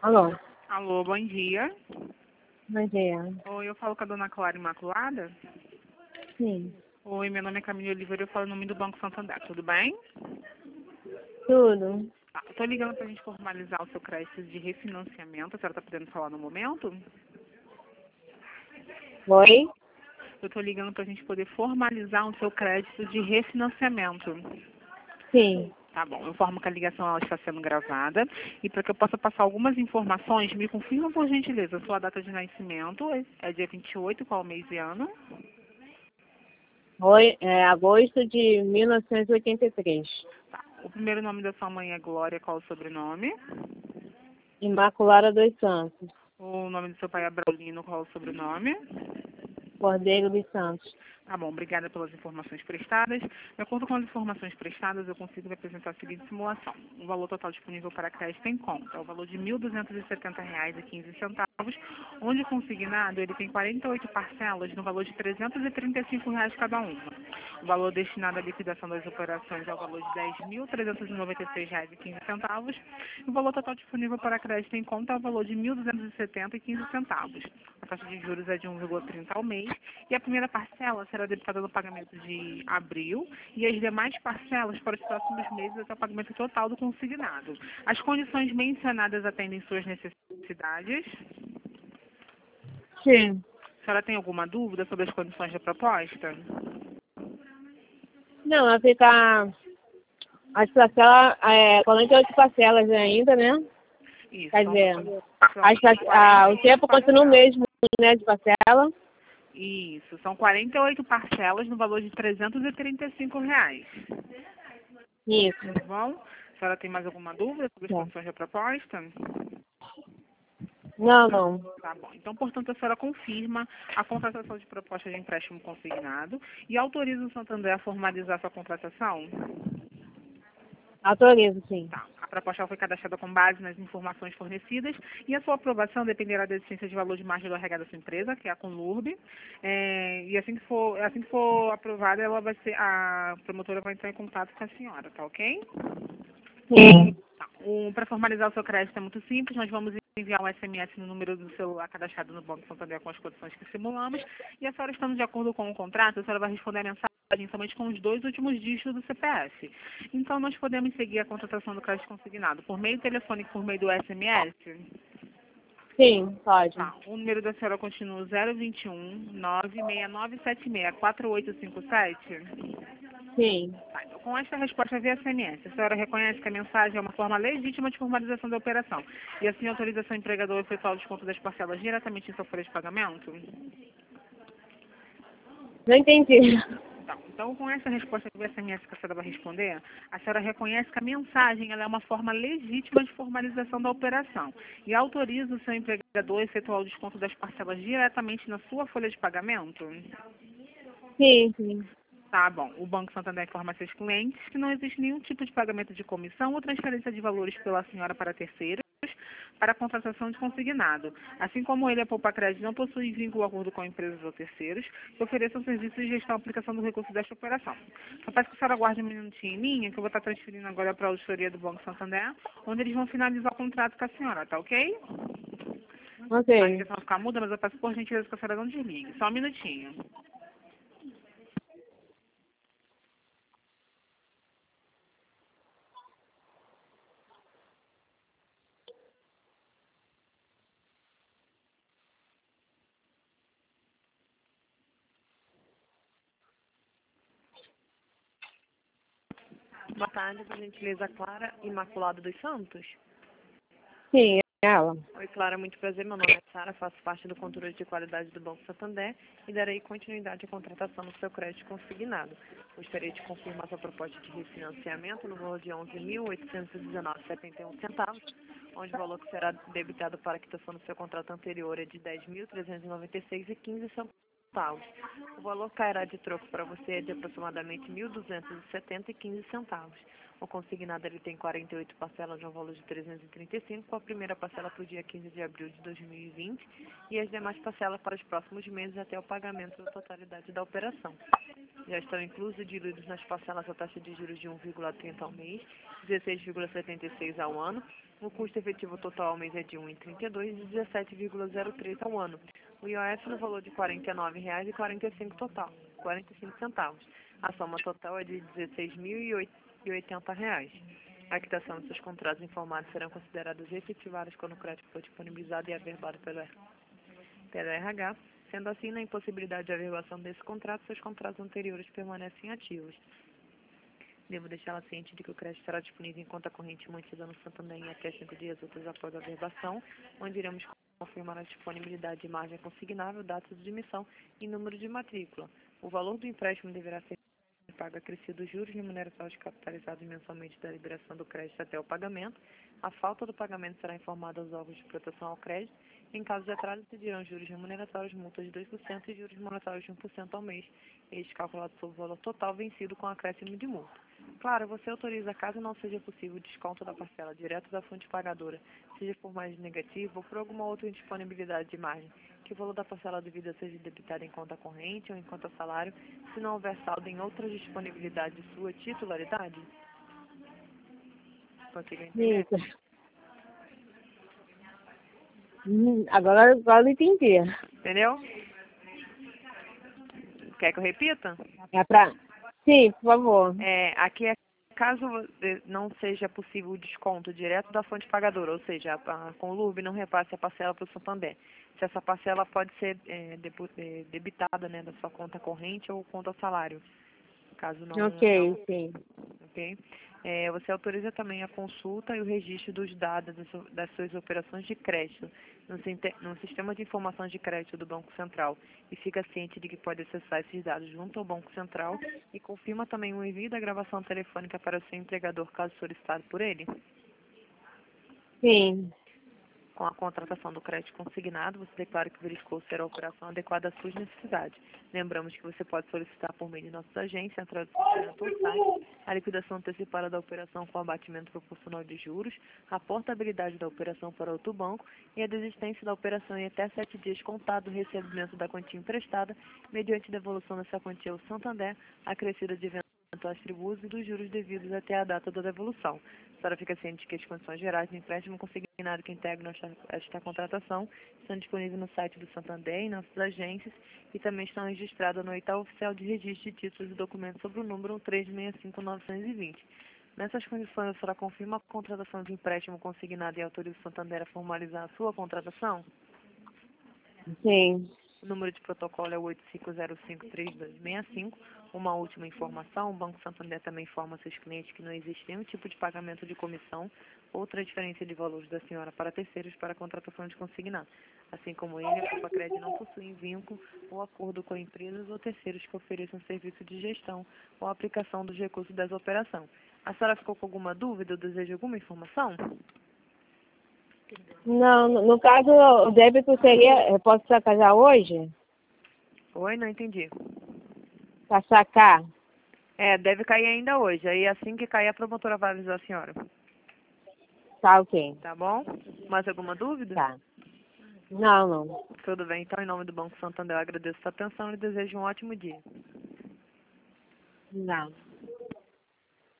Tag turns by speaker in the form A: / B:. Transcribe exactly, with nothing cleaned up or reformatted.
A: Alô,
B: Alô, bom dia.
A: bom dia.
B: Oi, eu falo com a dona Clara Imaculada.
A: Sim,
B: Oi, meu nome é Camila Oliveira, eu falo em nome do Banco Santander, tudo bem?
A: tudo.
B: Tá, eu tô ligando pra gente formalizar o seu crédito de refinanciamento, a senhora tá podendo falar no momento?
A: Oi?
B: Eu tô ligando pra gente poder formalizar o seu crédito de refinanciamento.
A: Sim,
B: Tá bom, eu informo que a ligação ela está sendo gravada e para que eu possa passar algumas informações, me confirma por gentileza, sua data de nascimento é dia vinte e oito, qual mês e ano?
A: Oi, é agosto de mil novecentos e oitenta e três.
B: Tá. O primeiro nome da sua mãe é Glória, qual o sobrenome?
A: Imaculada dos Santos,
B: O nome do seu pai é Braulino, qual o sobrenome?
A: Cordeiro dos Santos.
B: Tá bom, obrigada pelas informações prestadas. De acordo com as informações prestadas, eu consigo apresentar a seguinte simulação. O valor total disponível para crédito em conta é o valor de mil duzentos e setenta reais e quinze centavos, onde consignado ele tem quarenta e oito parcelas no valor de trezentos e trinta e cinco reais cada uma. O valor destinado à liquidação das operações é o valor de dez mil trezentos e noventa e seis reais e quinze centavos. E o valor total disponível para crédito em conta é o valor de mil duzentos e setenta reais e quinze centavos. A taxa de juros é de um vírgula trinta ao mês e a primeira parcela será debitada no pagamento de abril e as demais parcelas para os próximos meses até o pagamento total do consignado. As condições mencionadas atendem suas necessidades.
A: Sim.
B: A senhora tem alguma dúvida sobre as condições da proposta?
A: Não, vai ficar as parcelas, é, quarenta e oito parcelas ainda, né?
B: Isso,
A: Quer
B: são,
A: dizer,
B: são
A: as, par- ah, o
B: quarenta e oito
A: tempo continua o
B: parcelas.
A: mesmo, né, de parcela.
B: Isso, são quarenta e oito parcelas no valor de trezentos e trinta e cinco reais.
A: Isso.
B: Tá bom? A senhora tem mais alguma dúvida sobre as
A: É.
B: condições da proposta?
A: Não, não.
B: Tá bom. Então, portanto, a senhora confirma a contratação de proposta de empréstimo consignado e autoriza o Santander a formalizar sua contratação?
A: Autorizo, sim.
B: Tá. A proposta foi cadastrada com base nas informações fornecidas e a sua aprovação dependerá da existência de valor de margem do R H da sua empresa, que é a Conlurb. É, e assim que, for, assim que for aprovada, ela vai ser, a promotora vai entrar em contato com a senhora, tá ok?
A: Sim.
B: Tá. Um, para formalizar o seu crédito é muito simples, nós vamos enviar um S M S no número do celular cadastrado no Banco Santander com as condições que simulamos e a senhora estando de acordo com o contrato, a senhora vai responder a mensagem somente com os dois últimos dígitos do C P F. Então, nós podemos seguir a contratação do crédito consignado por meio telefônico, por meio do S M S?
A: Sim, pode.
B: Tá. O número da senhora continua zero vinte e um, nove seis nove sete seis, quatro oito cinco sete?
A: Sim.
B: Tá, então, com esta resposta via S M S, a senhora reconhece que a mensagem é uma forma legítima de formalização da operação e assim autoriza seu empregador a efetuar o desconto das parcelas diretamente em sua folha de pagamento?
A: Não entendi.
B: Tá, então, com essa resposta via S M S que a senhora vai responder, a senhora reconhece que a mensagem ela é uma forma legítima de formalização da operação e autoriza o seu empregador a efetuar o desconto das parcelas diretamente na sua folha de pagamento?
A: Sim, sim.
B: Tá bom. O Banco Santander informa a seus clientes que não existe nenhum tipo de pagamento de comissão ou transferência de valores pela senhora para terceiros para a contratação de consignado. Assim como ele, a Poupa Crédito, não possui vínculo ou acordo com empresas ou terceiros que ofereçam serviços de gestão e aplicação do recurso desta operação. Só peço que a senhora aguarde um minutinho em linha, que eu vou estar transferindo agora para a auditoria do Banco Santander, onde eles vão finalizar o contrato com a senhora, tá ok? A
A: Ok.
B: ligação vai ficar muda, mas eu peço por gentileza que a senhora não desligue. Só um minutinho.
C: Boa tarde, por gentileza, Clara Imaculada dos Santos.
A: Sim, ela.
C: Oi, Clara, muito prazer. Meu nome é Sara, faço parte do controle de qualidade do Banco Santander e darei continuidade à contratação do seu crédito consignado. Gostaria de confirmar sua proposta de refinanciamento no valor de onze mil oitocentos e dezenove reais e setenta e um centavos, onde o valor que será debitado para a quitação do seu contrato anterior é de dez mil trezentos e noventa e seis reais e quinze centavos. O valor cairá de troco para você é de aproximadamente mil duzentos e setenta reais e quinze centavos. O consignado ele tem quarenta e oito parcelas no valor de trezentos e trinta e cinco, com a primeira parcela para o dia quinze de abril de dois mil e vinte e as demais parcelas para os próximos meses até o pagamento da totalidade da operação. já estão inclusos e diluídos nas parcelas a taxa de juros de um vírgula trinta ao mês, dezesseis vírgula setenta e seis ao ano. O custo efetivo total ao mês é de um vírgula trinta e dois e dezessete vírgula zero três ao ano. O I O F no valor de quarenta e nove reais e quarenta e cinco total, quarenta e cinco centavos. A soma total é de dezesseis mil e oitenta reais. A quitação de seus contratos informados serão consideradas efetivadas quando o crédito for disponibilizado e averbado pelo, pelo R H. Sendo assim, na impossibilidade de averbação desse contrato, seus contratos anteriores permanecem ativos. Devo deixá-la ciente de que o crédito estará disponível em conta corrente mantida no Santander em até cinco dias úteis após a averbação, onde iremos confirmar a disponibilidade de margem consignável, data de emissão e número de matrícula. O valor do empréstimo deverá ser pago acrescido dos juros remuneratórios capitalizados mensalmente da liberação do crédito até o pagamento. A falta do pagamento será informada aos órgãos de proteção ao crédito. Em caso de atraso, pedirão juros remuneratórios, multas de dois por cento e juros remuneratórios de um por cento ao mês, este calculado sobre o valor total vencido com acréscimo de multa. Claro, você autoriza, caso não seja possível o desconto da parcela direto da fonte pagadora, seja por margem negativa ou por alguma outra indisponibilidade de margem, que o valor da parcela devida seja debitado em conta corrente ou em conta salário, se não houver saldo em outra disponibilidade de sua titularidade? Conseguiu entender?
A: Isso. Hum, Agora, agora eu entendi.
C: Entendeu? Quer que eu repita?
A: É pra... Sim, por favor.
C: É, aqui é caso não seja possível o desconto direto da fonte pagadora, ou seja, a, a Conlurb não repasse a parcela para o Santander. Se essa parcela pode ser é, debitada, né, da sua conta corrente ou conta salário, caso não...
A: Ok,
C: não,
A: sim.
C: ok? É, você autoriza também a consulta e o registro dos dados das, das suas operações de crédito no, no Sistema de Informações de Crédito do Banco Central e fica ciente de que pode acessar esses dados junto ao Banco Central e confirma também o envio da gravação telefônica para o seu empregador caso solicitado por ele.
A: Sim.
C: Com a contratação do crédito consignado, você declara que verificou ser a operação adequada às suas necessidades. Lembramos que você pode solicitar por meio de nossas agências, entrada do site, a liquidação antecipada da operação com abatimento proporcional de juros, a portabilidade da operação para outro banco e a desistência da operação em até sete dias contado do recebimento da quantia emprestada, mediante devolução dessa quantia ao Santander, acrescida de aos tributos e dos juros devidos até a data da devolução. A senhora fica ciente de que as condições gerais do empréstimo consignado que integram esta, esta contratação estão disponíveis no site do Santander e nossas agências e também estão registradas no Edital Oficial de Registro de Títulos e Documentos sobre o número três seis cinco nove dois zero. Nessas condições, a senhora confirma a contratação de empréstimo consignado e autoriza o Santander a formalizar a sua contratação?
A: Sim.
C: O número de protocolo é oito cinco zero cinco, três dois seis cinco. Uma última informação, o Banco Santander também informa seus clientes que não existe nenhum tipo de pagamento de comissão ou transferência de valores da senhora para terceiros para a contratação de consignado. Assim como ele, a Copacred não possui vínculo ou acordo com empresas ou terceiros que ofereçam serviço de gestão ou aplicação dos recursos dessa operação. A senhora ficou com alguma dúvida ou deseja alguma informação?
A: Não, no, no caso, o débito seria... Eu posso sacar já hoje?
C: Oi, não entendi.
A: Para sacar?
C: É, deve cair ainda hoje. Aí assim que cair, a promotora vai avisar a senhora.
A: Tá, ok.
C: Tá bom? Mais alguma dúvida?
A: Tá. Não, não.
C: Tudo bem. Então, em nome do Banco Santander, eu agradeço a sua atenção e desejo um ótimo dia.
A: Não.